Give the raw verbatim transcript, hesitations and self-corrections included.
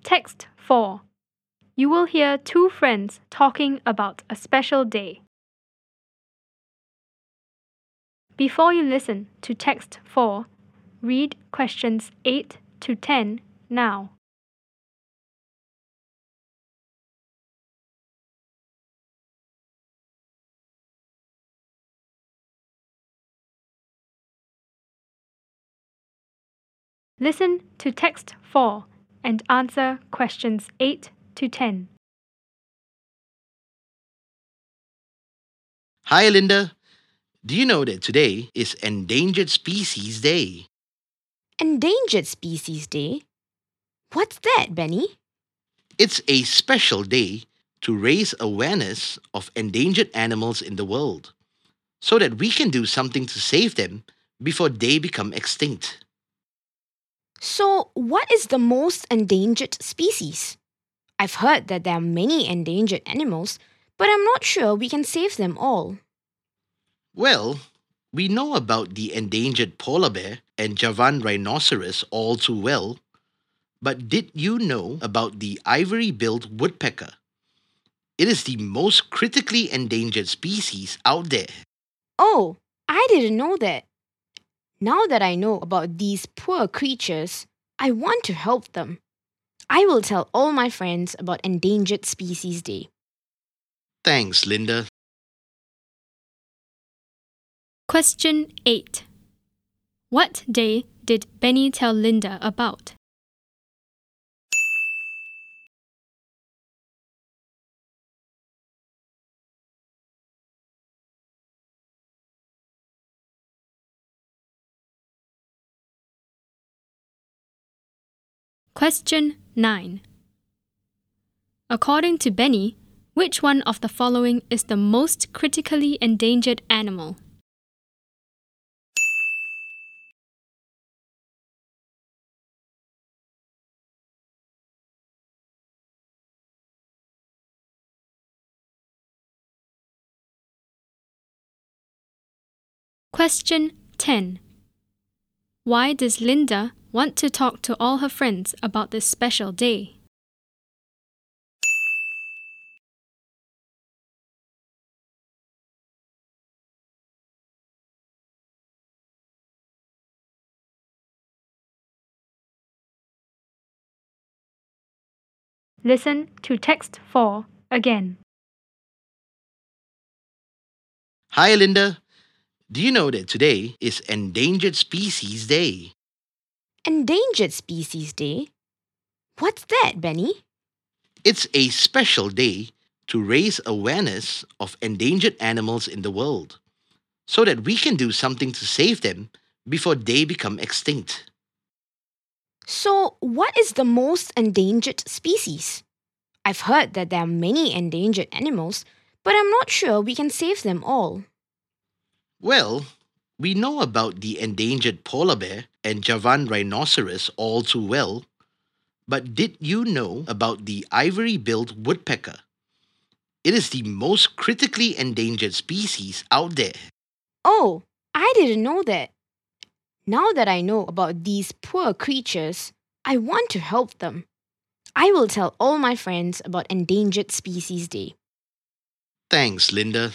Text four. You will hear two friends talking about a special day. Before you listen to text four, read questions eight to ten now. Listen to text four and answer questions eight to ten. Hi, Linda. Do you know that today is Endangered Species Day? Endangered Species Day? What's that, Benny? It's a special day to raise awareness of endangered animals in the world so that we can do something to save them before they become extinct. So, what is the most endangered species? I've heard that there are many endangered animals, but I'm not sure we can save them all. Well, we know about the endangered polar bear and Javan rhinoceros all too well, but did you know about the ivory-billed woodpecker? It is the most critically endangered species out there. Oh, I didn't know that. Now that I know about these poor creatures, I want to help them. I will tell all my friends about Endangered Species Day. Thanks, Linda. Question eight. What day did Benny tell Linda about? Question nine. According to Benny, which one of the following is the most critically endangered animal? Question ten. Why does Linda want to talk to all her friends about this special day? Listen to text four again. Hi, Linda. Do you know that today is Endangered Species Day? Endangered Species Day? What's that, Benny? It's a special day to raise awareness of endangered animals in the world so that we can do something to save them before they become extinct. So, what is the most endangered species? I've heard that there are many endangered animals, but I'm not sure we can save them all. Well, we know about the endangered polar bear and Javan rhinoceros all too well, but did you know about the ivory-billed woodpecker? It is the most critically endangered species out there. Oh, I didn't know that. Now that I know about these poor creatures, I want to help them. I will tell all my friends about Endangered Species Day. Thanks, Linda.